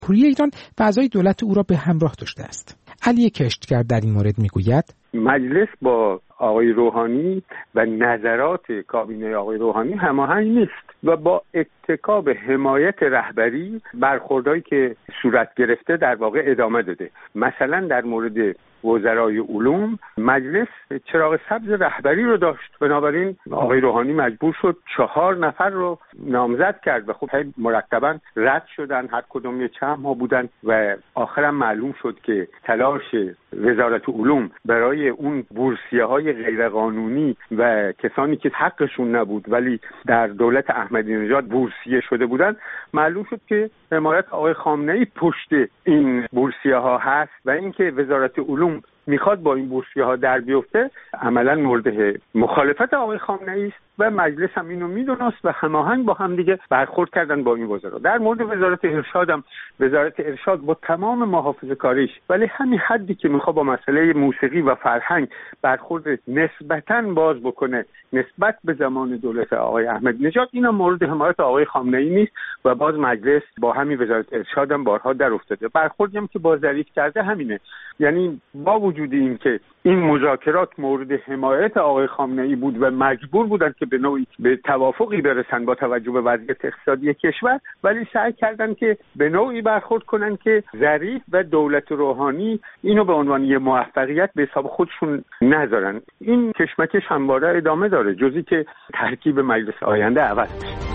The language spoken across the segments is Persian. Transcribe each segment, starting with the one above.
جمهوری ایران و اعضای دولت او را به همراه داشته است. علی کشتگر در این مورد میگوید مجلس با آقای روحانی و نظرات کابینه آقای روحانی هماهنگ نیست و با اتکا به حمایت رهبری برخوردهایی که صورت گرفته در واقع ادامه داده. مثلا در مورد وزرای علوم مجلس چراغ سبز رهبری رو داشت، بنابراین آقای روحانی مجبور شد 4 نفر رو نامزد کرد و خب مرتبا رد شدن، هر کدوم یه چند ها بودن و آخرم معلوم شد که تلاش وزارت علوم برای اون بورسیه‌های غیرقانونی و کسانی که حقشون نبود ولی در دولت احمدی نژاد بورسیه شده بودن، معلوم شد که حمایت آقای خامنه‌ای پشت این بورسیه‌ها هست و اینکه وزارت علوم میخواد با این بورسیه‌ها در بیفته عملاً مورد مخالفت آقای خامنه‌ای است و مجلس هم اینو میدونست و هماهنگ با هم دیگه برخورد کردن با این وزرا. در مورد وزارت ارشاد هم وزارت ارشاد با تمام محافظه‌کاریش ولی همین حدی که میخواد با مسئله موسیقی و فرهنگ برخورد نسبتاً باز بکنه نسبت به زمان دولت آقای احمدی نژاد، اینا مورد حمایت آقای خامنه‌ای نیست و باز مجلس با همین وزارت ارشاد هم بارها در افتاده. برخوردی هم که با ظریف کرده همینه، یعنی با وجود این که این مذاکرات مورد حمایت آقای خامنه‌ای بود و مجبور بودن که به نوعی به توافقی برسن با توجه به وضعیت اقتصادی کشور، ولی سعی کردن که به نوعی برخورد کنن که ظریف و دولت روحانی اینو به عنوان یه موفقیت به حساب خودشون نذارن. این کشمکش همواره ادامه داره جزی که ترکیب مجلس آینده عوض بشه.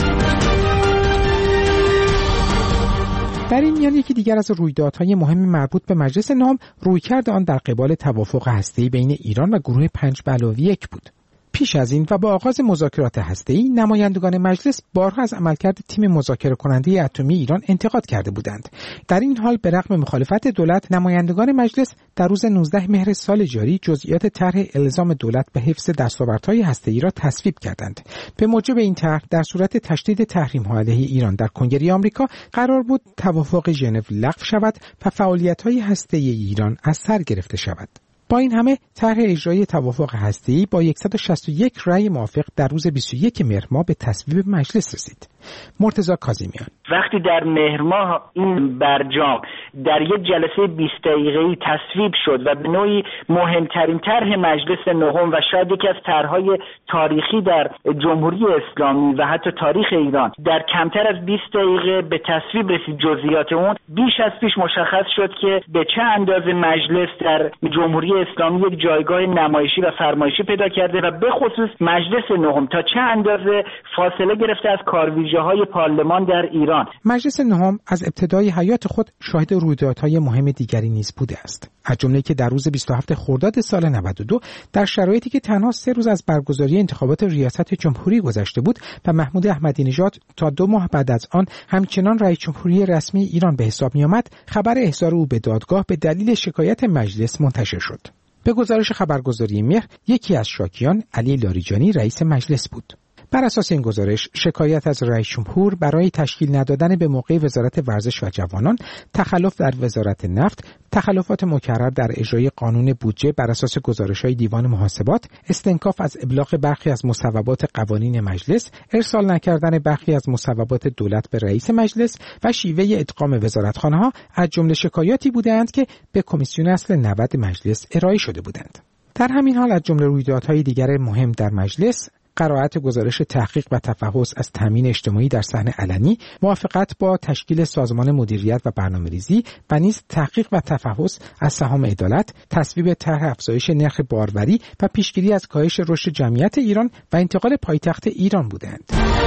در این میان یکی دیگر از رویدادهای مهم مربوط به مجلس نهم رویکرد آن در قبال توافق هسته‌ای بین ایران و گروه 5+1 بود. پیش از این و با آغاز مذاکرات هسته‌ای نمایندگان مجلس بارها از عملکرد تیم مذاکره کننده اتمی ایران انتقاد کرده بودند. در این حال به رغم مخالفت دولت نمایندگان مجلس در روز 19 مهر سال جاری جزئیات طرح الزام دولت به حفظ دستاوردهای هسته‌ای را تصویب کردند. به موجب این طرح در صورت تشدید تحریم‌ها علیه ایران در کنگره آمریکا قرار بود توافق ژنو لغو شود و فعالیت‌های هسته‌ای ایران از سر گرفته شود. با این همه طرح اجرایی توافق هسته‌ای با 161 رأی موافق در روز 21 مهر ماه به تصویب مجلس رسید. مرتضی کاظمیان: وقتی در مهر ماه این برجام در یک جلسه 20 دقیقه‌ای تصویب شد و به نوعی مهمترین طرح مجلس نهم و شاید یکی از طرح‌های تاریخی در جمهوری اسلامی و حتی تاریخ ایران در کمتر از 20 دقیقه به تصویب رسید، جزئیات اون بیش از پیش مشخص شد که به چه اندازه مجلس در جمهوری اسلامی یک جایگاه نمایشی و فرمایشی پیدا کرده و به خصوص مجلس نهم تا چه اندازه فاصله گرفته از کارویژه‌های پارلمان در ایران. مجلس نهم از ابتدای حیات خود شاهد رویدادهای مهم دیگری نیز بوده است، از جمله که در روز 27 خرداد سال 92 در شرایطی که تنها 3 روز از برگزاری انتخابات ریاست جمهوری گذشته بود و محمود احمدی نژاد تا 2 ماه بعد از آن همچنان رئیس جمهوری رسمی ایران به حساب می‌آمد، خبر احضار او به دادگاه به دلیل شکایت مجلس منتشر شد. به گزارش خبرگزاری مهر، یکی از شاکیان علی لاریجانی رئیس مجلس بود. بر اساس این گزارش، شکایت از رئیس جمهور برای تشکیل ندادن به موقع وزارت ورزش و جوانان، تخلف در وزارت نفت، تخلفات مکرر در اجرای قانون بودجه بر اساس گزارش‌های دیوان محاسبات، استنکاف از ابلاغ برخی از مصوبات قوانین مجلس، ارسال نکردن برخی از مصوبات دولت به رئیس مجلس و شیوه ادغام وزارتخانه‌ها از جمله شکایاتی بودند که به کمیسیون اصل 90 مجلس ارائه شده بودند. در همین حال از جمله رویدادهای دیگر مهم در مجلس، قرائت گزارش تحقیق و تفحص از تامین اجتماعی در صحن علنی، موافقت با تشکیل سازمان مدیریت و برنامه‌ریزی و نیز تحقیق و تفحص از سهام عدالت، تصویب طرح افزایش نرخ باروری و پیشگیری از کاهش رشد جمعیت ایران و انتقال پایتخت ایران بودند.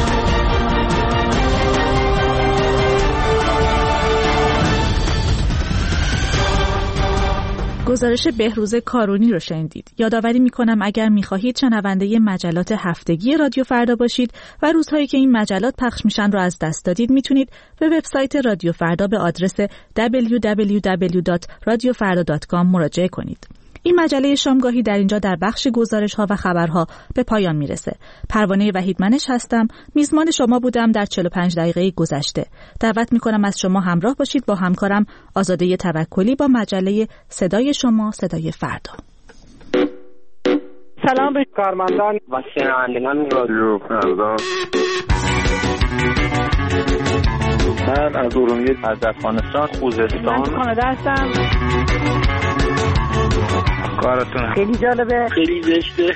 گزارش بهروز کارونی رو شنیدید. یادآوری می‌کنم اگر می‌خواهید شنونده مجلات هفتگی رادیو فردا باشید و روزهایی که این مجلات پخش میشن رو از دست دادید، میتونید به وبسایت رادیو فردا به آدرس www.radiofarda.com مراجعه کنید. این مجله شامگاهی در اینجا در بخش گزارش‌ها و خبرها به پایان میرسه. پروانه وحیدمنش هستم. میزبان شما بودم در 45 دقیقه گذشته. دعوت میکنم از شما همراه باشید با همکارم آزاده توکلی با مجله صدای شما، صدای فردا. سلام به کارمندان و شنوندگان رادیو فردا. من از ارومیه، از افغانستان، خوزستان. من کانادا هستم. کارتون خیلی جالبه، خیلی زشته.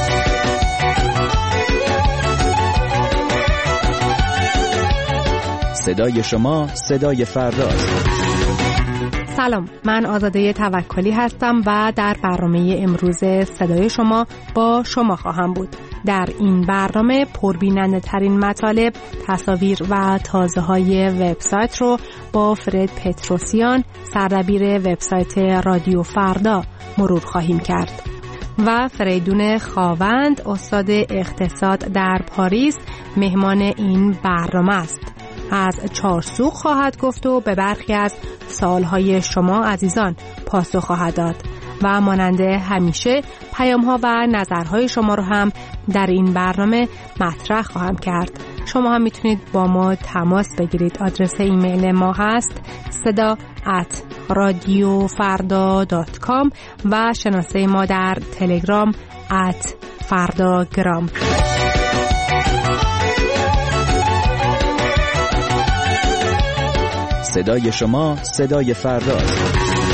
صدای شما صدای فرداست. سلام، من آزاده توکلی هستم و در برنامه امروز صدای شما با شما خواهم بود. در این برنامه پربیننده ترین مطالب، تصاویر و تازه های وبسایت رو با فرد پتروسیان، سردبیر وبسایت رادیو فردا مرور خواهیم کرد و فریدون خاوند، استاد اقتصاد در پاریس، مهمان این برنامه است. از چارسوق خواهد گفت و به برخی از سوالهای شما عزیزان پاسخ خواهد داد و مانند همیشه پیام‌ها و نظرهای شما رو هم در این برنامه مطرح خواهم کرد. شما هم میتونید با ما تماس بگیرید. آدرس ایمیل ما هست seda@radiofarda.com و شناسه ما در تلگرام @fardagram. صدای شما صدای فرداست.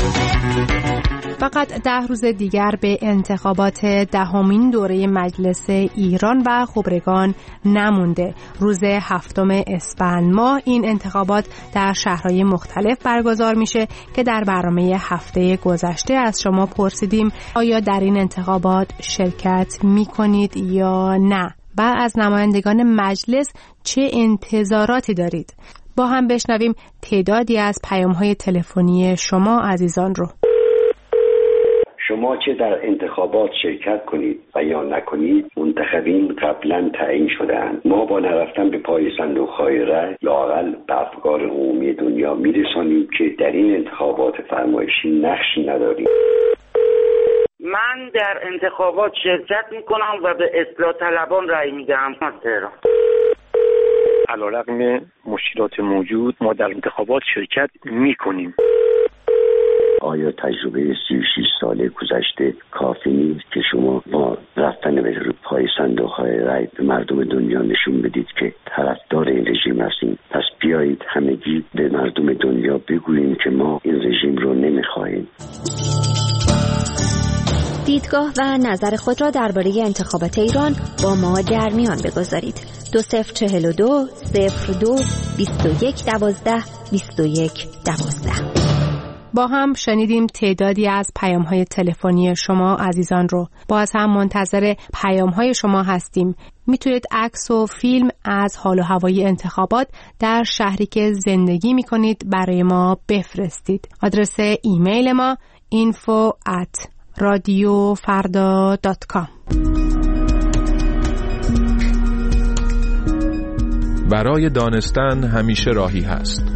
فقط 10 روز دیگر به انتخابات 10مین دوره مجلس ایران و خبرگان نمونده. روز 7 اسفند ماه این انتخابات در شهرهای مختلف برگزار میشه که در برنامه هفته گذشته از شما پرسیدیم آیا در این انتخابات شرکت میکنید یا نه و از نمایندگان مجلس چه انتظاراتی دارید. با هم بشنویم تعدادی از پیام‌های تلفنی شما عزیزان رو. شما چه در انتخابات شرکت کنید و یا نکنید، منتخبین قبلا تعیین شده‌اند. ما با نرفتن به پای صندوق‌های رای لااقل به افکار عمومی دنیا میرسانیم که در این انتخابات فرمایشی نقشی نداریم. من در انتخابات شرکت میکنم و به اصلاح طلبان رای میدم. علیرغم مشکلات موجود ما در انتخابات شرکت میکنیم. آیا تجربه 36 ساله گذشته کافی نیست که شما با رفتن به پای صندوق‌های رای به مردم دنیا نشون بدید که طرفدار این رژیم هستیم؟ پس بیایید همگی به مردم دنیا بگوییم که ما این رژیم رو نمیخواهیم. دیدگاه و نظر خود را درباره انتخابات ایران با ما در میان بگذارید. 2042 02 21 12 21 12. با هم شنیدیم تعدادی از پیام‌های تلفنی شما عزیزان رو. باز هم منتظر پیام‌های شما هستیم. میتونید عکس و فیلم از حال و هوای انتخابات در شهری که زندگی میکنید برای ما بفرستید. آدرس ایمیل ما info@radiofarda.com. برای دانستن همیشه راهی هست.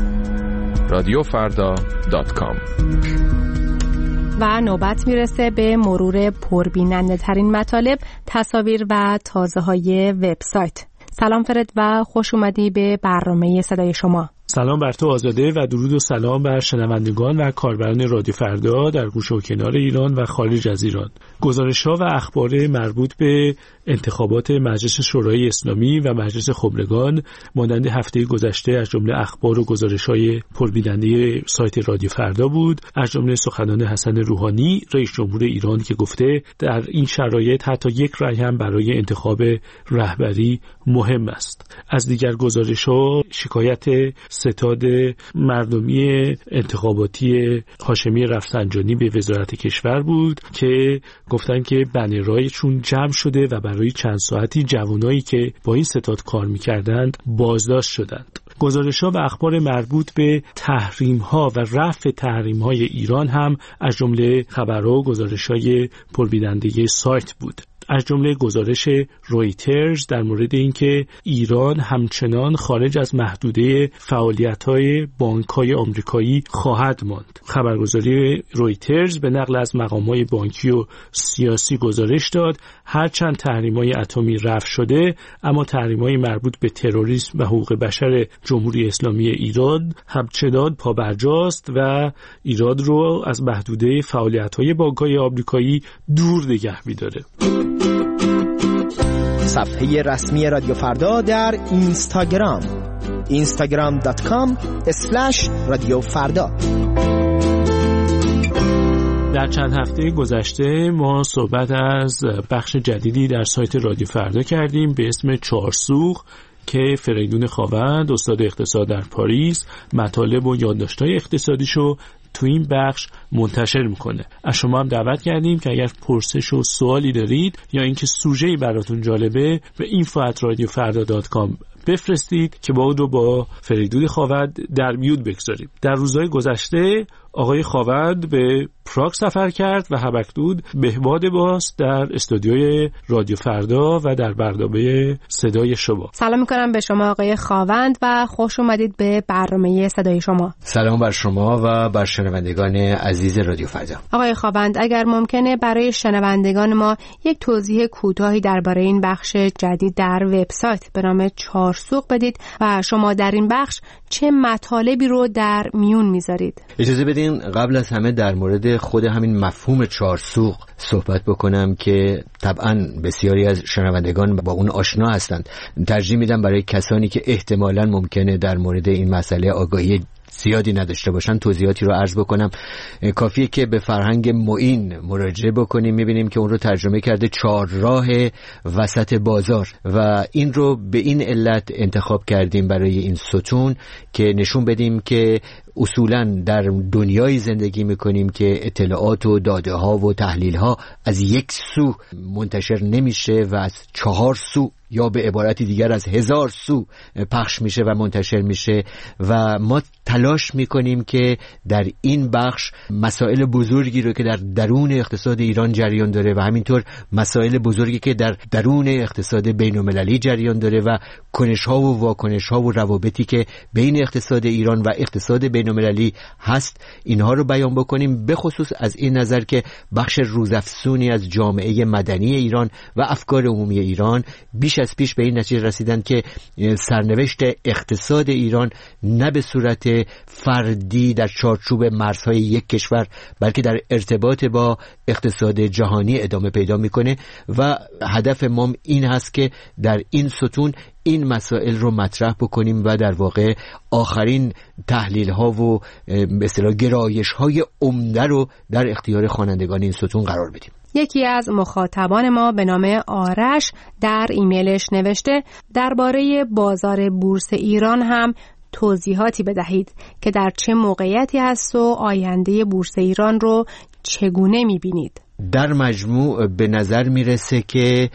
radiofarda.com. و نوبت میرسه به مرور پربیننده ترین مطالب، تصاویر و تازه های وبسایت. سلام فرد و خوش اومدی به برنامه صدای شما. سلام بر تو آزاده و درود و سلام بر شنوندگان و کاربران رادیو فردا در گوشه و کنار ایران و خارج از ایران. گزارش‌ها و اخبار مربوط به انتخابات مجلس شورای اسلامی و مجلس خبرگان مانند هفته گذشته از جمله اخبار و گزارش‌های پربیننده سایت رادیو فردا بود، از جمله سخنان حسن روحانی رئیس جمهور ایران که گفته در این شرایط حتی یک رأی هم برای انتخاب رهبری مهم است. از دیگر گزارش‌ها شکایت ستاد مردمی انتخاباتی هاشمی رفسنجانی به وزارت کشور بود که گفتن که بنرهایشون جمع شده و برای چند ساعتی جوانایی که با این ستاد کار می‌کردند بازداشت شدند. گزارش‌ها و اخبار مربوط به تحریم‌ها و رفع تحریم‌های ایران هم از جمله خبرها و گزارش‌های پربیننده سایت بود. از جمله گزارش رویترز در مورد اینکه ایران همچنان خارج از محدوده فعالیت‌های بانک‌های آمریکایی خواهد ماند. خبرگزاری رویترز به نقل از مقام‌های بانکی و سیاسی گزارش داد هرچند تحریم‌های اتمی رفع شده اما تحریم‌های مربوط به تروریسم و حقوق بشر جمهوری اسلامی ایران همچنان پابرجاست و ایران رو از محدوده فعالیت‌های بانک‌های آمریکایی دور نگه می‌داره. صفحه رسمی رادیو فردا در اینستاگرام instagram.com/radiofrda. در چند هفته گذشته ما صحبت از بخش جدیدی در سایت رادیو فردا کردیم به اسم چارسوخ که فریدون خاوند استاد اقتصاد در پاریس مطالب و یادداشت‌های اقتصادیشو تو این بخش منتشر میکنه. از شما هم دعوت کردیم که اگر پرسش و سوالی دارید یا اینکه سوژه‌ای براتون جالبه به info@radiofarda.com بفرستید که با اون رو با فریدون خاوند در میون بگذاریم. در روزهای گذشته آقای خاوند به پراگ سفر کرد و هم‌اکنون بهباد باست در استودیوی رادیو فردا و در برنامه صدای شما. سلام میکنم به شما آقای خاوند و خوش اومدید به برنامه صدای شما. سلام بر شما و بر شنوندگان عزیز رادیو فردا. آقای خاوند اگر ممکنه برای شنوندگان ما یک توضیح کوتاهی درباره این بخش جدید در وبسایت به نام چارسوخ بدید و شما در این بخش چه مطالبی رو در میون میذارید؟ اجازه بدین قبل از همه در مورد خود همین مفهوم چارسوخ صحبت بکنم که طبعا بسیاری از شنوندگان با اون آشنا هستند. ترجیح میدم برای کسانی که احتمالاً ممکنه در مورد این مسئله آگاهی زیادی نداشته باشن توضیحاتی رو عرض بکنم. کافیه که به فرهنگ معین مراجعه بکنیم، میبینیم که اون رو ترجمه کرده چهارراه وسط بازار و این رو به این علت انتخاب کردیم برای این ستون که نشون بدیم که اصولاً در دنیای زندگی میکنیم که اطلاعات و داده ها و تحلیل ها از یک سو منتشر نمیشه و از 4 سو یا به عبارتی دیگر از 1000 سو پخش میشه و منتشر میشه و ما تلاش میکنیم که در این بخش مسائل بزرگی رو که در درون اقتصاد ایران جریان داره و همینطور مسائل بزرگی که در درون اقتصاد بین‌المللی جریان داره و کنش‌ها و واکنش‌ها و روابطی که بین اقتصاد ایران و اقتصاد بین‌المللی هست اینها رو بیان بکنیم، به خصوص از این نظر که بخش روزافزونی از جامعه مدنی ایران و افکار عمومی ایران بیش از پیش به این نتیجه رسیدن که سرنوشت اقتصاد ایران نه به صورت فردی در چارچوب مرزهای یک کشور بلکه در ارتباط با اقتصاد جهانی ادامه پیدا میکنه و هدف ما این هست که در این ستون این مسائل رو مطرح بکنیم و در واقع آخرین تحلیل ها و به اصطلاح گرایش های عمده رو در اختیار خوانندگان این ستون قرار بدیم. یکی از مخاطبان ما به نام آرش در ایمیلش نوشته درباره بازار بورس ایران هم توضیحاتی بدهید که در چه موقعیتی هست و آینده بورس ایران رو چگونه می‌بینید؟ در مجموع به نظر میرسه که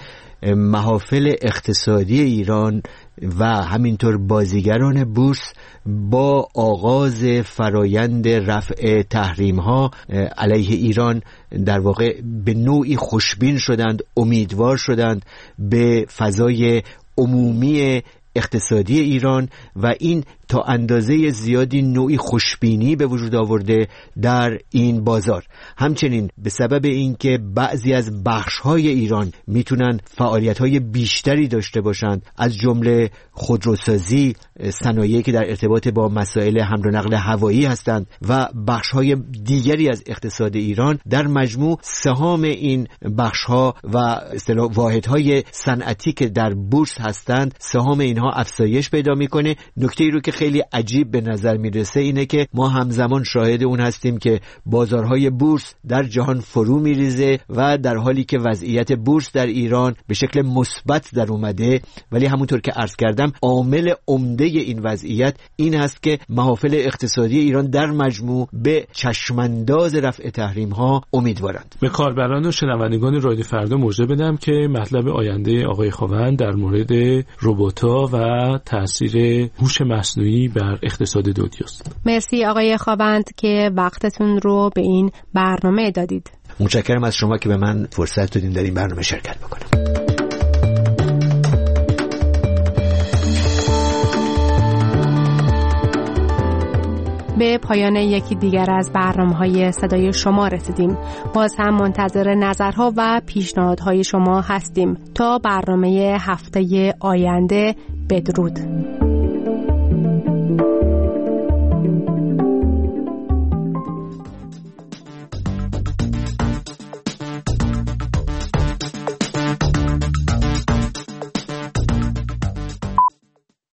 محافل اقتصادی ایران و همینطور بازیگران بورس با آغاز فرایند رفع تحریم‌ها علیه ایران در واقع به نوعی خوشبین شدند، امیدوار شدند به فضای عمومی اقتصادی ایران و این تا اندازه زیادی نوعی خوشبینی به وجود آورده در این بازار. همچنین به سبب اینکه بعضی از بخش‌های ایران میتونن فعالیت‌های بیشتری داشته باشند، از جمله خودروسازی، صنایعی که در ارتباط با مسائل حمل و نقل هوایی هستند و بخش‌های دیگری از اقتصاد ایران، در مجموع سهام این بخش‌ها و اصطلاح واحدهای صنعتی که در بورس هستند، سهام اینها افزایش پیدا میکنه. نکته‌ای رو که خیلی عجیب به نظر میرسه اینه که ما همزمان شاهد اون هستیم که بازارهای بورس در جهان فرو میریزه و در حالی که وضعیت بورس در ایران به شکل مثبت در اومده، ولی همونطور که عرض کردم عامل عمده این وضعیت این هست که محافل اقتصادی ایران در مجموع به چشمانداز رفع تحریم ها امیدوارند. به کاربران و شنوندگان رادیو فردا موضوع بدم که مطلب آینده آقای خاوند در مورد ربات‌ها و تاثیر هوش مصنوعی بر اقتصاد دنیاست. مرسی آقای خاوند که وقتتون رو به این برنامه دادید. متشکرم از شما که به من فرصت دادین در این برنامه شرکت بکنم. به پایان یکی دیگر از برنامه‌های صدای شما رسیدیم. باز هم منتظر نظرها و پیشنهادهای شما هستیم. تا برنامه هفته آینده، بدرود.